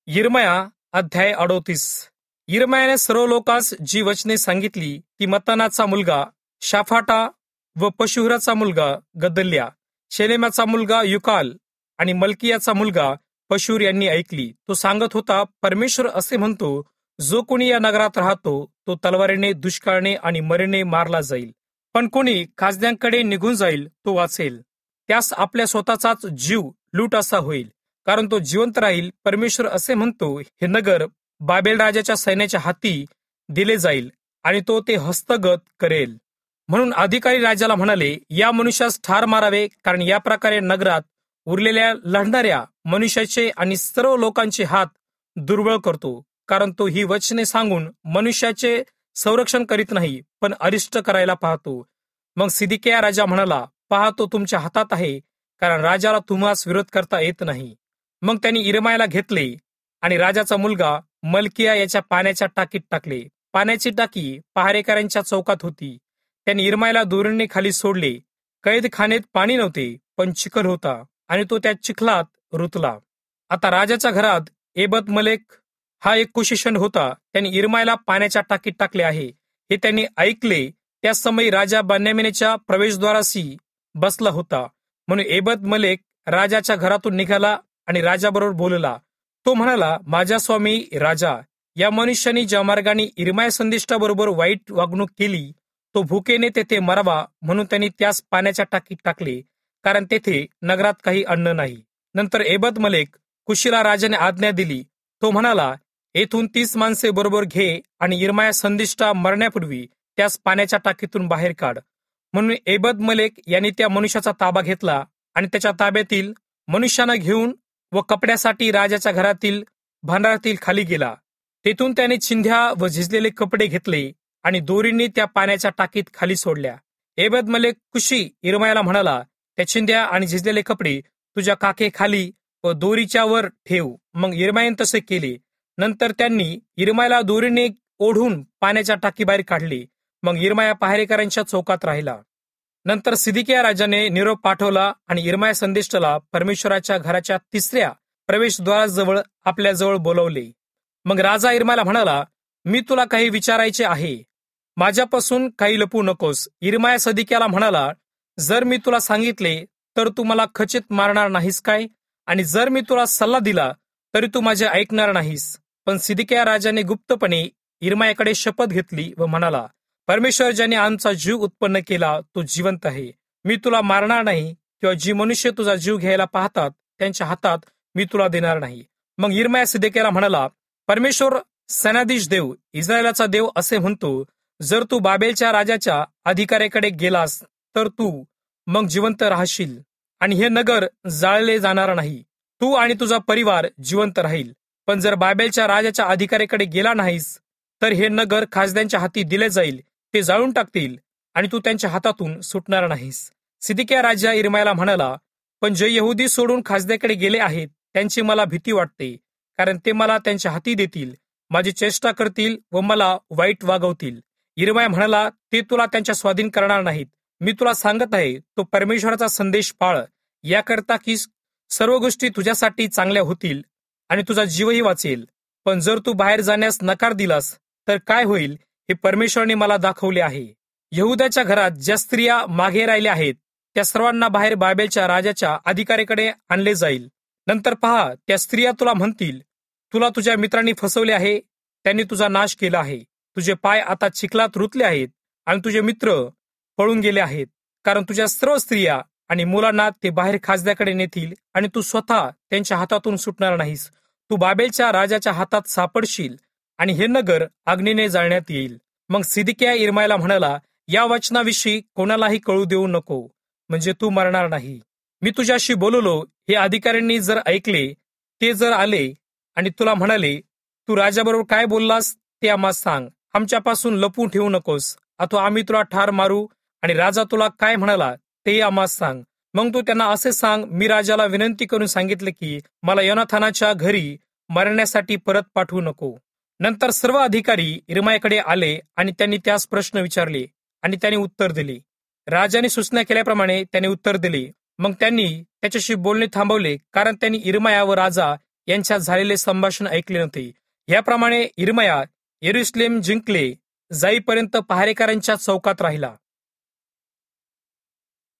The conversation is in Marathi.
यिर्मया अध्याय 38. यिर्मयाने सर्व लोकांस जी वचने सांगितली ती मत्तानाचा मुलगा शाफाटा व पशुहुराचा मुलगा गदल्या, शेलेमाचा मुलगा युकाल आणि मल्कियाचा मुलगा पशूर यांनी ऐकली. तो सांगत होता, परमेश्वर असे म्हणतो, जो कोणी या नगरात राहतो तो तलवारीने, दुष्काळाने आणि मरेने मारला जाईल, पण कोणी खासद्यांकडे निघून जाईल तो वाचेल. त्यास आपल्या स्वतःचाच जीव लूट असा होईल, कारण तो जिवंत राहील. परमेश्वर असे म्हणतो, हे नगर बाबेल राजाच्या सैन्याच्या हाती दिले जाईल आणि तो ते हस्तगत करेल. म्हणून अधिकारी राजाला म्हणाले, या मनुष्यास ठार मारावे, कारण या प्रकारे नगरात उरलेल्या लढणाऱ्या मनुष्याचे आणि सर्व लोकांचे हात दुर्बळ करतो, कारण तो ही वचने सांगून मनुष्याचे संरक्षण करीत नाही, पण अरिष्ट करायला पाहतो. मग सिदकिया राजा म्हणाला, पहा, तो तुमच्या हातात आहे, कारण राजाला तुम्हास विरोध करता येत नाही. मग त्यांनी यिर्मयाला घेतले आणि राजाचा मुलगा मल्किया याच्या पाण्याच्या टाकीत टाकले. पाण्याची टाकी पहारेकऱ्यांच्या चौकात होती. त्यांनी यिर्मयाला दोरीने खाली सोडले. कैदखान्यात पाणी नव्हते, पण चिखल होता आणि तो त्या चिखलात रुतला. आता राजाच्या घरात एबद मलेक हा एक कुशेषण होता. त्यांनी यिर्मयाला पाण्याच्या टाकीत टाकले आहे हे त्यांनी ऐकले. त्या समयी राजा बेन्यामीनच्या प्रवेशद्वाराशी बसला होता. म्हणून एबद मलेक राजाच्या घरातून निघाला आणि राजाबरोबर बोलला. तो म्हणाला, माझा स्वामी राजा, या मनुष्याने ज्या मार्गाने यिर्मया संदेष्टाबरोबर वाईट वागणूक केली, तो भुकेने तेथे मरावा, म्हणून त्यांनी त्यास पाण्याच्या टाकीत टाकले, कारण तेथे नगरात काही अन्न नाही. नंतर एबद मलेक कुशीला राजाने आज्ञा दिली. तो म्हणाला, येथून 30 माणसे बरोबर घे आणि यिर्मया संदिष्टा मरण्यापूर्वी त्यास पाण्याच्या टाकीतून बाहेर काढ. म्हणून एबद मलेक यांनी त्या मनुष्याचा ताबा घेतला आणि त्याच्या ताब्यातील मनुष्यानं घेऊन व कपड्यासाठी राजाच्या घरातील भांडारातील खाली गेला. तेथून त्याने चिंध्या व झिजलेले कपडे घेतले आणि दोरींनी त्या पाण्याच्या टाकीत खाली सोडल्या. एबद मलेक कुशी यिर्मयाला म्हणाला, त्या चिंध्या आणि झिजलेले कपडे तुझ्या काखे खाली व दोरीच्या वर ठेव. मग यिर्मयाने तसे केले. नंतर त्यांनी यिर्मयाला दोरीने ओढून पाण्याच्या टाकीबाहेर काढले. मग यिर्मया पहारेकऱ्यांच्या चौकात राहिला. नंतर सिदकिया राजाने निरोप पाठवला आणि यिर्मया संदेष्टाला परमेश्वराच्या घराच्या 3ऱ्या प्रवेशद्वाराजवळ आपल्याजवळ बोलवले. मग राजा यिर्मयाला म्हणाला, मी तुला काही विचारायचे आहे, माझ्यापासून काही लपू नकोस. यिर्मया सिदकियाला म्हणाला, जर मी तुला सांगितले तर तू मला खचित मारणार नाहीस काय? आणि जर मी तुला सल्ला दिला तरी तू माझे ऐकणार नाहीस. पण सिदकिया राजाने गुप्तपणे यिर्मयाकडे शपथ घेतली व म्हणाला, परमेश्वर ज्याने आमचा जीव उत्पन्न केला तो जिवंत आहे. मी तुला मारणार नाही, किंवा जी मनुष्य तुझा जीव घ्यायला पाहतात त्यांच्या हातात मी तुला देणार नाही. मग यिर्मया सिदकियाला म्हणाला, परमेश्वर सेनाधीश देव, इस्रायलाचा देव असे म्हणतो, जर तू बाबेलच्या राजाच्या अधिकाऱ्याकडे गेलास तर तू मग जिवंत राहशील आणि हे नगर जाळले जाणार नाही. तू आणि तुझा परिवार जिवंत राहील. पण जर बाबेलच्या राजाच्या अधिकाऱ्याकडे गेला नाहीस तर हे नगर खासद्यांच्या हाती दिले जाईल. ते जाळून टाकतील आणि तू त्यांच्या हातातून सुटणार नाहीस. सिदकिया राजा यिर्मयाला म्हणाला, पण जे यहुदी सोडून खासद्याकडे गेले आहेत त्यांची मला भीती वाटते, कारण ते मला त्यांच्या हाती देतील, माझी चेष्टा करतील व मला वाईट वागवतील. यिर्मया म्हणाला, ते तुला त्यांच्या स्वाधीन करणार नाहीत. मी तुला सांगत आहे, तो परमेश्वराचा संदेश पाळ, याकरता की सर्व गोष्टी तुझ्यासाठी चांगल्या होतील आणि तुझा जीवही वाचेल. पण जर तू बाहेर जाण्यास नकार दिलास तर काय होईल हे परमेश्वराने मला दाखवले आहे. यहुदाच्या घरात ज्या स्त्रिया मागे राहिल्या आहेत त्या सर्वांना बाहेर बाबेलच्या राजाच्या अधिकाऱ्याकडे आणले जाईल. नंतर पहा, त्या स्त्रिया तुला म्हणतील, तुला तुझ्या मित्रांनी फसवले आहे, त्यांनी तुझा नाश केला आहे. तुझे पाय आता चिखलात रुतले आहेत आणि तुझे मित्र पळून गेले आहेत, कारण तुझ्या सर्व स्त्रिया आणि मुलांना ते बाहेर खासद्याकडे नेतील आणि तू स्वतः त्यांच्या हातातून सुटणार नाहीस. तू बाबेलच्या राजाच्या हातात सापडशील आणि हे नगर अग्नीने जाळण्यात येईल. मग सिदकिया यिर्मयाला म्हणाला, या वचनाविषयी कोणालाही कळू देऊ नको, म्हणजे तू मरणार नाही. मी तुझ्याशी बोललो हे अधिकाऱ्यांनी जर ऐकले, ते जर आले आणि तुला म्हणाले, तू राजाबरोबर काय बोललास ते आम्हाला सांग, आमच्यापासून लपवून ठेवू नकोस, अथवा आम्ही तुला ठार मारू आणि राजा तुला काय म्हणाला तेही आम्हाला सांग. मग तू त्यांना असे सांग, मी राजाला विनंती करून सांगितले की मला योनाथानाच्या घरी मरण्यासाठी परत पाठवू नको. नंतर सर्व अधिकारी यिर्मयाकडे आले आणि त्यांनी त्यास प्रश्न विचारले आणि त्याने उत्तर दिले. राजाने सूचना केल्याप्रमाणे त्याने उत्तर दिले. मग त्यांनी त्याच्याशी बोलणे थांबवले, कारण त्यांनी यिर्मया व राजा यांच्यात झालेले संभाषण ऐकले नव्हते. याप्रमाणे इर्मया येरुशलेम जिंकले जाईपर्यंत पहारेकरांच्या चौकात राहिला.